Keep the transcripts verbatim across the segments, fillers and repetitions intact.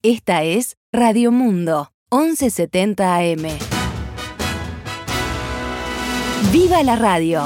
Esta es Radio Mundo, once setenta A M. ¡Viva la radio!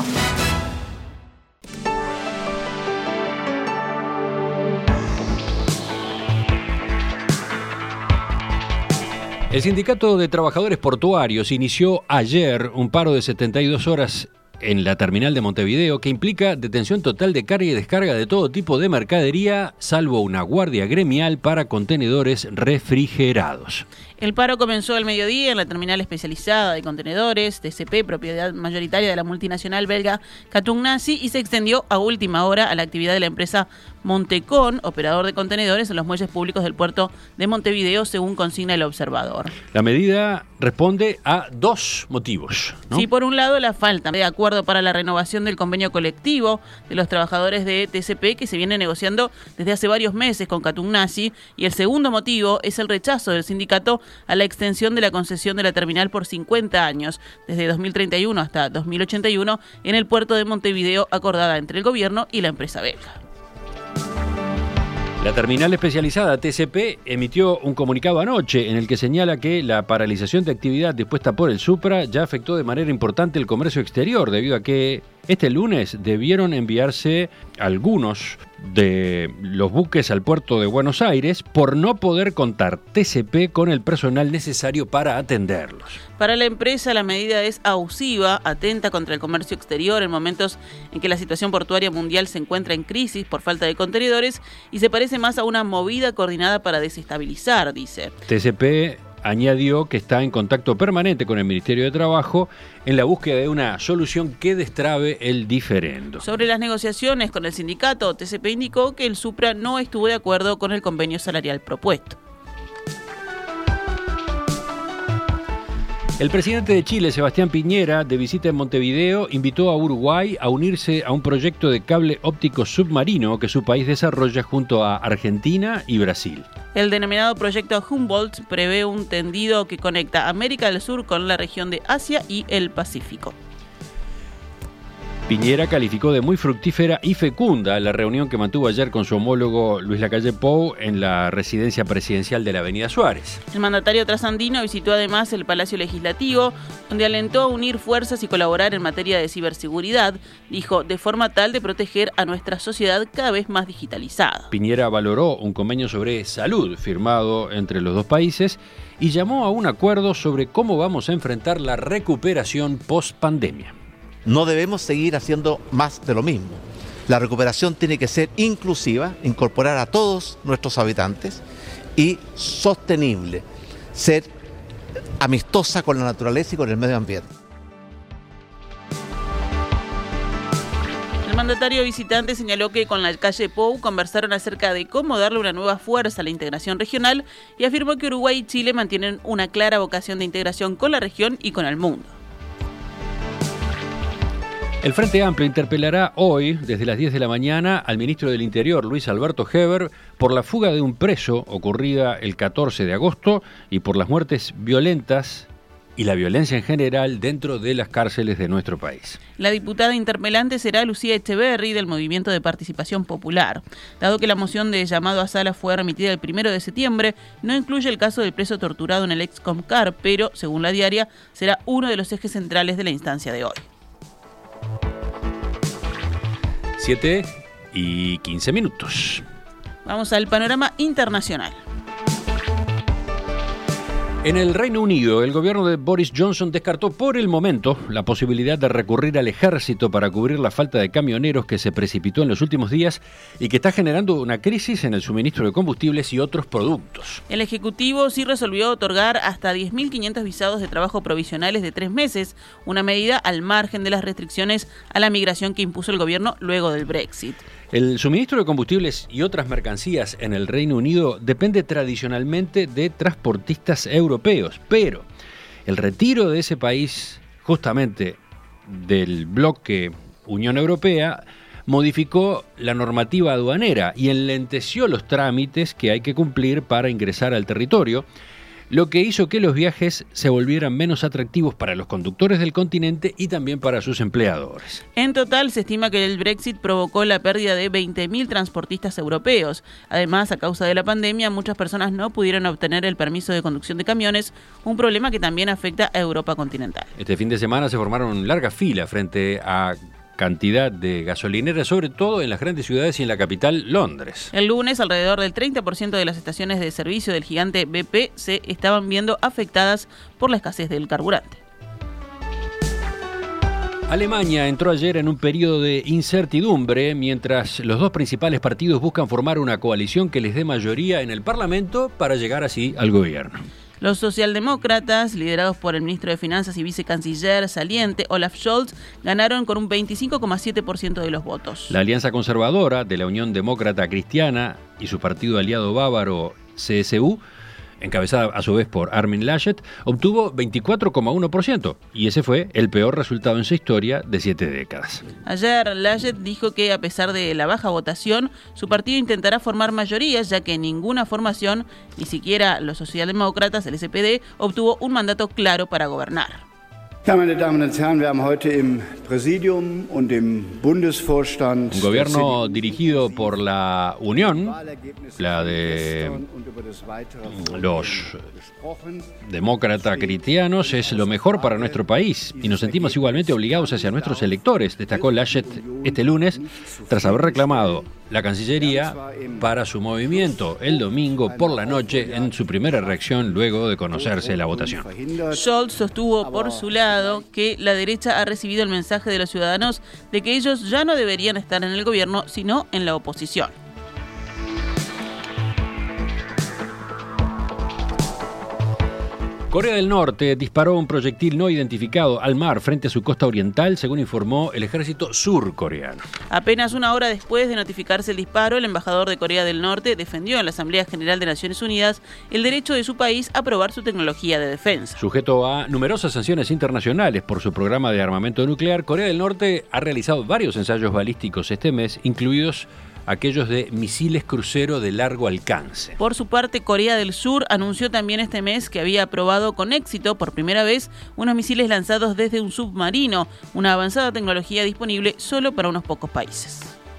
El Sindicato de Trabajadores Portuarios inició ayer un paro de setenta y dos horas en la terminal de Montevideo que implica detención total de carga y descarga de todo tipo de mercadería, salvo una guardia gremial para contenedores refrigerados. El paro comenzó al mediodía en la terminal especializada de contenedores, T C P, propiedad mayoritaria de la multinacional belga Katoen-Natie, y se extendió a última hora a la actividad de la empresa Montecon, operador de contenedores en los muelles públicos del puerto de Montevideo, según consigna el observador. La medida responde a dos motivos, ¿no? Sí, por un lado, la falta de acuerdo para la renovación del convenio colectivo de los trabajadores de T C P, que se viene negociando desde hace varios meses con Katoen-Natie, y el segundo motivo es el rechazo del sindicato a la extensión de la concesión de la terminal por cincuenta años, desde dos mil treinta y uno hasta dos mil ochenta y uno, en el puerto de Montevideo, acordada entre el gobierno y la empresa belga. La terminal especializada T C P emitió un comunicado anoche en el que señala que la paralización de actividad dispuesta por el Supra ya afectó de manera importante el comercio exterior, debido a que este lunes debieron enviarse algunos de los buques al puerto de Buenos Aires por no poder contar T C P con el personal necesario para atenderlos. Para la empresa, la medida es abusiva, atenta contra el comercio exterior en momentos en que la situación portuaria mundial se encuentra en crisis por falta de contenedores y se parece más a una movida coordinada para desestabilizar, dice. T C P añadió que está en contacto permanente con el Ministerio de Trabajo en la búsqueda de una solución que destrabe el diferendo. Sobre las negociaciones con el sindicato, T C P indicó que el Supra no estuvo de acuerdo con el convenio salarial propuesto. El presidente de Chile, Sebastián Piñera, de visita en Montevideo, invitó a Uruguay a unirse a un proyecto de cable óptico submarino que su país desarrolla junto a Argentina y Brasil. El denominado proyecto Humboldt prevé un tendido que conecta América del Sur con la región de Asia y el Pacífico. Piñera calificó de muy fructífera y fecunda la reunión que mantuvo ayer con su homólogo Luis Lacalle Pou en la residencia presidencial de la Avenida Suárez. El mandatario trasandino visitó además el Palacio Legislativo, donde alentó a unir fuerzas y colaborar en materia de ciberseguridad, dijo, de forma tal de proteger a nuestra sociedad cada vez más digitalizada. Piñera valoró un convenio sobre salud firmado entre los dos países y llamó a un acuerdo sobre cómo vamos a enfrentar la recuperación post-pandemia. No debemos seguir haciendo más de lo mismo. La recuperación tiene que ser inclusiva, incorporar a todos nuestros habitantes y sostenible, ser amistosa con la naturaleza y con el medio ambiente. El mandatario visitante señaló que con Lacalle Pou conversaron acerca de cómo darle una nueva fuerza a la integración regional y afirmó que Uruguay y Chile mantienen una clara vocación de integración con la región y con el mundo. El Frente Amplio interpelará hoy, desde las diez de la mañana, al ministro del Interior, Luis Alberto Heber, por la fuga de un preso ocurrida el catorce de agosto y por las muertes violentas y la violencia en general dentro de las cárceles de nuestro país. La diputada interpelante será Lucía Echeverri, del Movimiento de Participación Popular. Dado que la moción de llamado a sala fue remitida el primero de septiembre, no incluye el caso del preso torturado en el ex Comcar, pero, según la diaria, será uno de los ejes centrales de la instancia de hoy. siete y quince minutos. Vamos al panorama internacional. En el Reino Unido, el gobierno de Boris Johnson descartó por el momento la posibilidad de recurrir al ejército para cubrir la falta de camioneros que se precipitó en los últimos días y que está generando una crisis en el suministro de combustibles y otros productos. El Ejecutivo sí resolvió otorgar hasta diez mil quinientos visados de trabajo provisionales de tres meses, una medida al margen de las restricciones a la migración que impuso el gobierno luego del Brexit. El suministro de combustibles y otras mercancías en el Reino Unido depende tradicionalmente de transportistas europeos, pero el retiro de ese país, justamente del bloque Unión Europea, modificó la normativa aduanera y enlenteció los trámites que hay que cumplir para ingresar al territorio, lo que hizo que los viajes se volvieran menos atractivos para los conductores del continente y también para sus empleadores. En total, se estima que el Brexit provocó la pérdida de veinte mil transportistas europeos. Además, a causa de la pandemia, muchas personas no pudieron obtener el permiso de conducción de camiones, un problema que también afecta a Europa continental. Este fin de semana se formaron largas filas frente a cantidad de gasolineras, sobre todo en las grandes ciudades y en la capital, Londres. El lunes, alrededor del treinta por ciento de las estaciones de servicio del gigante B P se estaban viendo afectadas por la escasez del carburante. Alemania entró ayer en un periodo de incertidumbre mientras los dos principales partidos buscan formar una coalición que les dé mayoría en el Parlamento para llegar así al gobierno. Los socialdemócratas, liderados por el ministro de Finanzas y vicecanciller saliente Olaf Scholz, ganaron con un veinticinco coma siete por ciento de los votos. La Alianza Conservadora de la Unión Demócrata Cristiana y su partido aliado bávaro C S U, encabezada a su vez por Armin Laschet, obtuvo veinticuatro coma uno por ciento y ese fue el peor resultado en su historia de siete décadas. Ayer Laschet dijo que a pesar de la baja votación, su partido intentará formar mayorías, ya que ninguna formación, ni siquiera los socialdemócratas, el S P D, obtuvo un mandato claro para gobernar. Ja, meine Damen und Herren, wir haben heute im Präsidium und im Bundesvorstand un gobierno dirigido por la Unión, la de los demócratas cristianos, es lo mejor para nuestro país y nos sentimos igualmente obligados hacia nuestros electores, destacó Laschet este lunes tras haber reclamado la Cancillería para su movimiento el domingo por la noche en su primera reacción luego de conocerse la votación. Scholz sostuvo por su lado que la derecha ha recibido el mensaje de los ciudadanos de que ellos ya no deberían estar en el gobierno, sino en la oposición. Corea del Norte disparó un proyectil no identificado al mar frente a su costa oriental, según informó el ejército surcoreano. Apenas una hora después de notificarse el disparo, el embajador de Corea del Norte defendió en la Asamblea General de Naciones Unidas el derecho de su país a probar su tecnología de defensa. Sujeto a numerosas sanciones internacionales por su programa de armamento nuclear, Corea del Norte ha realizado varios ensayos balísticos este mes, incluidos aquellos de misiles crucero de largo alcance. Por su parte, Corea del Sur anunció también este mes que había probado con éxito por primera vez unos misiles lanzados desde un submarino, una avanzada tecnología disponible solo para unos pocos países.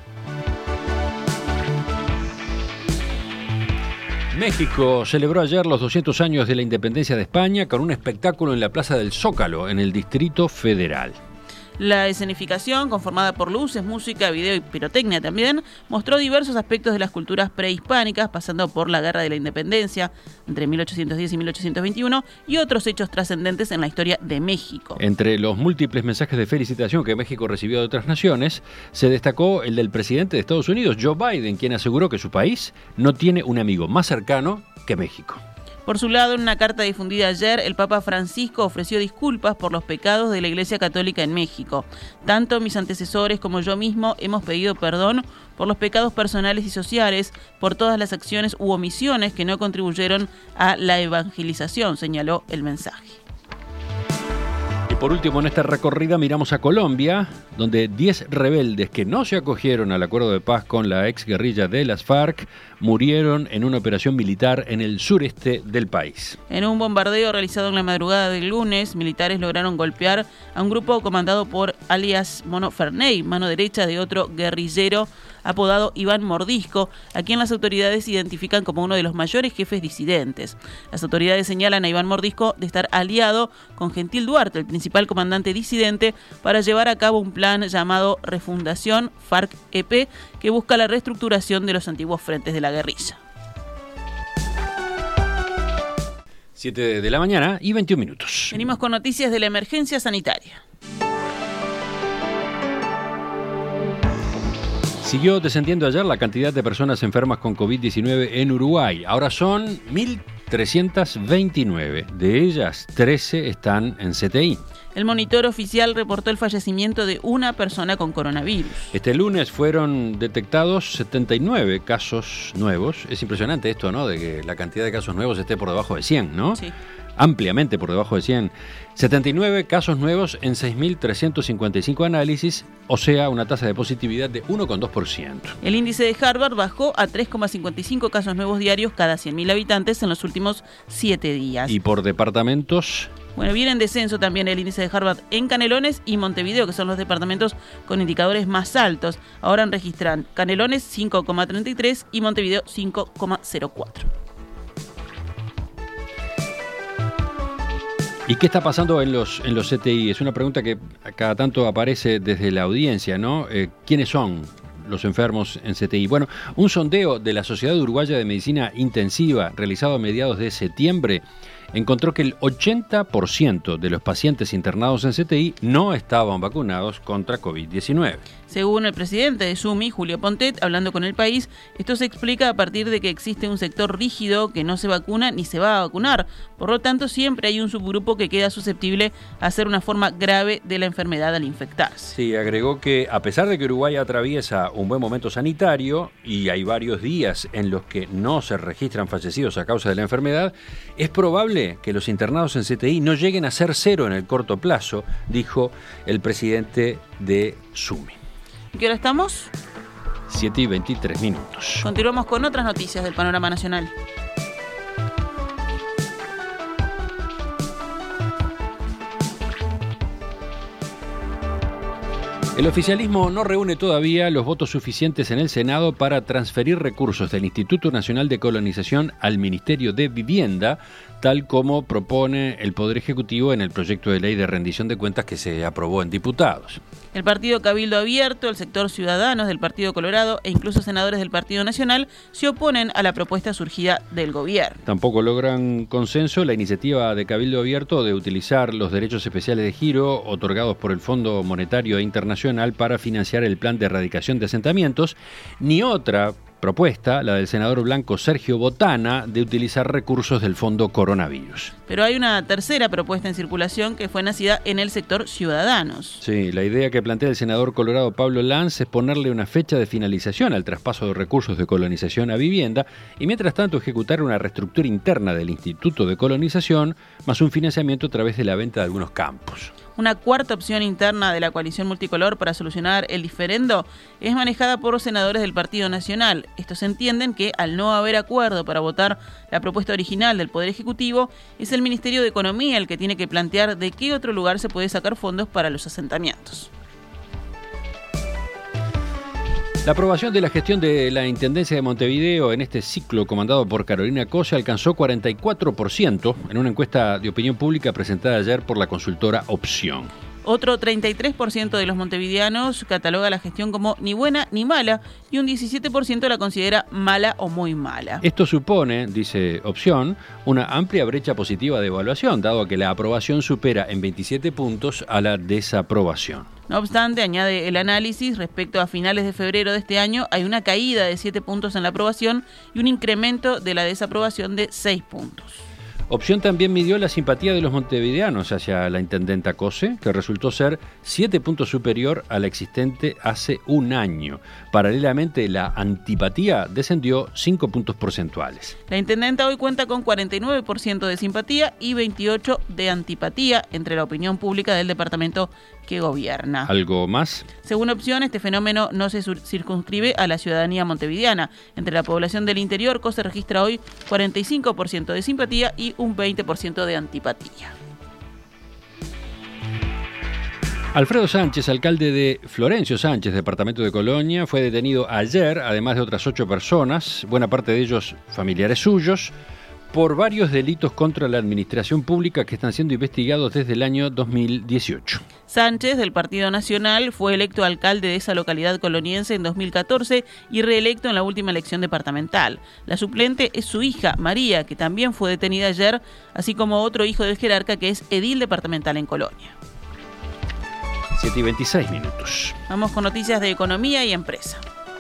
México celebró ayer los doscientos años de la independencia de España con un espectáculo en la Plaza del Zócalo, en el Distrito Federal. La escenificación, conformada por luces, música, video y pirotecnia también, mostró diversos aspectos de las culturas prehispánicas, pasando por la Guerra de la Independencia entre mil ochocientos diez y mil ochocientos veintiuno y otros hechos trascendentes en la historia de México. Entre los múltiples mensajes de felicitación que México recibió de otras naciones, se destacó el del presidente de Estados Unidos, Joe Biden, quien aseguró que su país no tiene un amigo más cercano que México. Por su lado, en una carta difundida ayer, el Papa Francisco ofreció disculpas por los pecados de la Iglesia Católica en México. Tanto mis antecesores como yo mismo hemos pedido perdón por los pecados personales y sociales, por todas las acciones u omisiones que no contribuyeron a la evangelización, señaló el mensaje. Y por último, en esta recorrida miramos a Colombia, donde diez rebeldes que no se acogieron al acuerdo de paz con la exguerrilla de las FARC murieron en una operación militar en el sureste del país. En un bombardeo realizado en la madrugada del lunes, militares lograron golpear a un grupo comandado por alias Mono Ferney, mano derecha de otro guerrillero apodado Iván Mordisco, a quien las autoridades identifican como uno de los mayores jefes disidentes. Las autoridades señalan a Iván Mordisco de estar aliado con Gentil Duarte, el principal comandante disidente, para llevar a cabo un plan llamado Refundación FARC-E P, que busca la reestructuración de los antiguos frentes de la guerrilla. siete de la mañana y veintiún minutos. Venimos con noticias de la emergencia sanitaria. Siguió descendiendo ayer la cantidad de personas enfermas con covid diecinueve en Uruguay. Ahora son mil trescientas veintinueve. De ellas, trece están en C T I. El monitor oficial reportó el fallecimiento de una persona con coronavirus. Este lunes fueron detectados setenta y nueve casos nuevos. Es impresionante esto, ¿no? De que la cantidad de casos nuevos esté por debajo de cien, ¿no? Sí. ampliamente por debajo de cien. setenta y nueve casos nuevos en seis mil trescientos cincuenta y cinco análisis, o sea, una tasa de positividad de uno coma dos por ciento. El índice de Harvard bajó a tres coma cincuenta y cinco casos nuevos diarios cada cien mil habitantes en los últimos siete días. Y por departamentos... Bueno, viene en descenso también el índice de Harvard en Canelones y Montevideo, que son los departamentos con indicadores más altos. Ahora registran Canelones cinco coma treinta y tres y Montevideo cinco coma cero cuatro. ¿Y qué está pasando en los, en los C T I? Es una pregunta que cada tanto aparece desde la audiencia, ¿no? Eh, ¿Quiénes son los enfermos en C T I? Bueno, un sondeo de la Sociedad Uruguaya de Medicina Intensiva realizado a mediados de septiembre encontró que el ochenta por ciento de los pacientes internados en C T I no estaban vacunados contra COVID diecinueve. Según el presidente de SUMI, Julio Pontet, hablando con El País, esto se explica a partir de que existe un sector rígido que no se vacuna ni se va a vacunar. Por lo tanto, siempre hay un subgrupo que queda susceptible a ser una forma grave de la enfermedad al infectarse. Sí, agregó que a pesar de que Uruguay atraviesa un buen momento sanitario y hay varios días en los que no se registran fallecidos a causa de la enfermedad, es probable que los internados en C T I no lleguen a ser cero en el corto plazo, dijo el presidente de SUMI. ¿En qué hora estamos? siete y veintitrés minutos. Continuamos con otras noticias del panorama nacional. El oficialismo no reúne todavía los votos suficientes en el Senado para transferir recursos del Instituto Nacional de Colonización al Ministerio de Vivienda, tal como propone el Poder Ejecutivo en el proyecto de ley de rendición de cuentas que se aprobó en diputados. El partido Cabildo Abierto, el sector Ciudadanos del Partido Colorado e incluso senadores del Partido Nacional se oponen a la propuesta surgida del gobierno. Tampoco logran consenso la iniciativa de Cabildo Abierto de utilizar los derechos especiales de giro otorgados por el Fondo Monetario Internacional para financiar el plan de erradicación de asentamientos, ni otra propuesta, la del senador blanco Sergio Botana, de utilizar recursos del Fondo Coronavirus. Pero hay una tercera propuesta en circulación que fue nacida en el sector Ciudadanos. Sí, la idea que plantea el senador colorado Pablo Lanz es ponerle una fecha de finalización al traspaso de recursos de colonización a vivienda y mientras tanto ejecutar una reestructura interna del Instituto de Colonización más un financiamiento a través de la venta de algunos campos. Una cuarta opción interna de la coalición multicolor para solucionar el diferendo es manejada por los senadores del Partido Nacional. Estos entienden que, al no haber acuerdo para votar la propuesta original del Poder Ejecutivo, es el Ministerio de Economía el que tiene que plantear de qué otro lugar se puede sacar fondos para los asentamientos. La aprobación de la gestión de la Intendencia de Montevideo en este ciclo comandado por Carolina Cose alcanzó cuarenta y cuatro por ciento en una encuesta de opinión pública presentada ayer por la consultora Opción. Otro treinta y tres por ciento de los montevideanos cataloga la gestión como ni buena ni mala y un diecisiete por ciento la considera mala o muy mala. Esto supone, dice Opción, una amplia brecha positiva de evaluación, dado que la aprobación supera en veintisiete puntos a la desaprobación. No obstante, añade el análisis, respecto a finales de febrero de este año hay una caída de siete puntos en la aprobación y un incremento de la desaprobación de seis puntos. Opción también midió la simpatía de los montevideanos hacia la intendenta Cose, que resultó ser siete puntos superior a la existente hace un año. Paralelamente, la antipatía descendió cinco puntos porcentuales. La intendenta hoy cuenta con cuarenta y nueve por ciento de simpatía y veintiocho por ciento de antipatía entre la opinión pública del departamento que gobierna. ¿Algo más? Según Opción, este fenómeno no se circunscribe a la ciudadanía montevideana. Entre la población del interior, Cose registra hoy cuarenta y cinco por ciento de simpatía y un veinte por ciento de antipatía. Alfredo Sánchez, alcalde de Florencio Sánchez, departamento de Colonia, fue detenido ayer, además de otras ocho personas, buena parte de ellos familiares suyos, por varios delitos contra la administración pública que están siendo investigados desde el año dos mil dieciocho. Sánchez, del Partido Nacional, fue electo alcalde de esa localidad coloniense en dos mil catorce y reelecto en la última elección departamental. La suplente es su hija, María, que también fue detenida ayer, así como otro hijo del jerarca que es edil departamental en Colonia. siete y veintiséis minutos. Vamos con noticias de economía y empresa.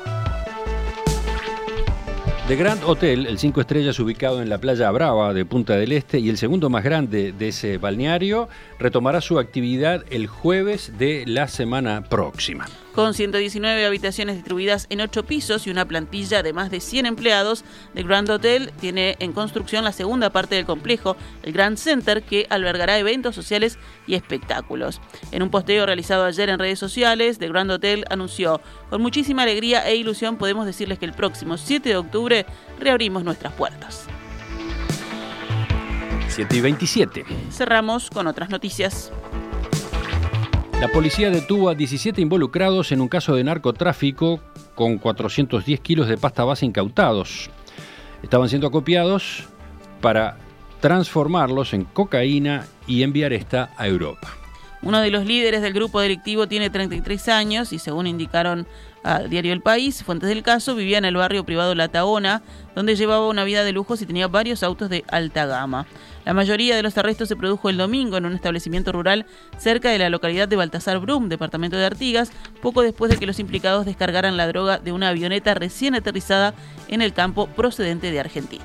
The Grand Hotel, el cinco estrellas ubicado en la playa Brava de Punta del Este y el segundo más grande de ese balneario, retomará su actividad el jueves de la semana próxima. Con ciento diecinueve habitaciones distribuidas en ocho pisos y una plantilla de más de cien empleados, The Grand Hotel tiene en construcción la segunda parte del complejo, el Grand Center, que albergará eventos sociales y espectáculos. En un posteo realizado ayer en redes sociales, The Grand Hotel anunció: con muchísima alegría e ilusión podemos decirles que el próximo siete de octubre reabrimos nuestras puertas. siete y veintisiete. Cerramos con otras noticias. La policía detuvo a diecisiete involucrados en un caso de narcotráfico con cuatrocientos diez kilos de pasta base incautados. Estaban siendo acopiados para transformarlos en cocaína y enviar esta a Europa. Uno de los líderes del grupo delictivo tiene treinta y tres años y, según indicaron al diario El País, fuentes del caso, vivía en el barrio privado La Tahona, donde llevaba una vida de lujos y tenía varios autos de alta gama. La mayoría de los arrestos se produjo el domingo en un establecimiento rural cerca de la localidad de Baltasar Brum, departamento de Artigas, poco después de que los implicados descargaran la droga de una avioneta recién aterrizada en el campo procedente de Argentina.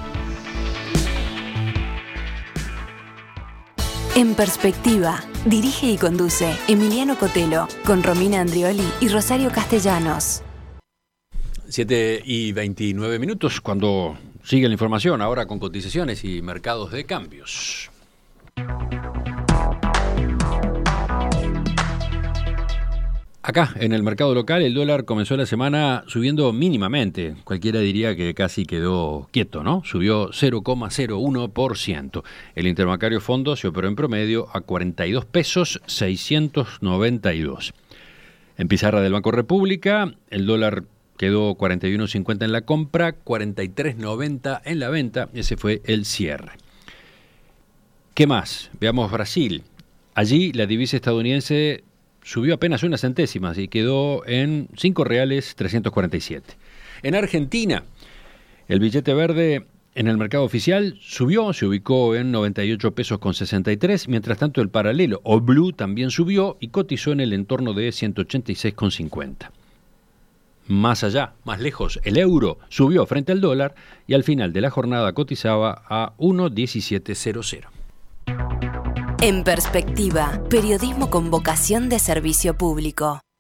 En Perspectiva, dirige y conduce Emiliano Cotelo, con Romina Andrioli y Rosario Castellanos. siete y veintinueve minutos, cuando sigue la información, ahora con cotizaciones y mercados de cambios. Acá, en el mercado local, el dólar comenzó la semana subiendo mínimamente. Cualquiera diría que casi quedó quieto, ¿no? Subió cero coma cero uno por ciento. El interbancario fondo se operó en promedio a cuarenta y dos pesos seiscientos noventa y dos. En pizarra del Banco República, el dólar quedó cuarenta y uno cincuenta en la compra, cuarenta y tres noventa en la venta. Ese fue el cierre. ¿Qué más? Veamos Brasil. Allí la divisa estadounidense subió apenas unas centésimas y quedó en cinco reales trescientos cuarenta y siete. En Argentina, el billete verde en el mercado oficial subió, se ubicó en noventa y ocho pesos con sesenta y tres, mientras tanto el paralelo o blue también subió y cotizó en el entorno de ciento ochenta y seis con cincuenta. Más allá, más lejos, el euro subió frente al dólar y al final de la jornada cotizaba a uno diecisiete cero cero. En Perspectiva, periodismo con vocación de servicio público.